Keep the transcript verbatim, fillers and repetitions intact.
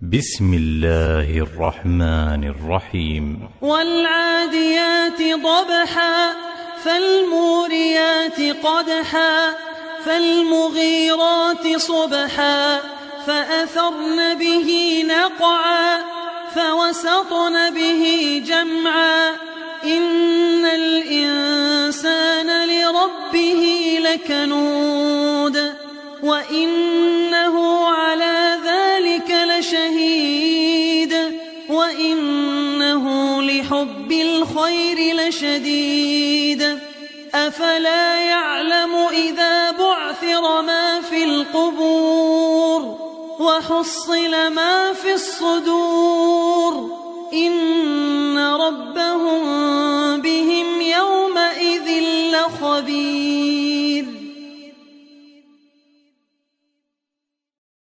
بسم الله الرحمن الرحيم. والعاديات ضبحا فالموريات قدحا فالمغيرات صبحا فأثرن به نقعا فوسطن به جمعا إن الإنسان لربه لكنود وإنه على ذلك لشهيد وإنه لحب الخير لشديد أفلا يعلم إذا بعثر ما في القبور وحصل ما في الصدور إن ربهم بهم يومئذ لخبير.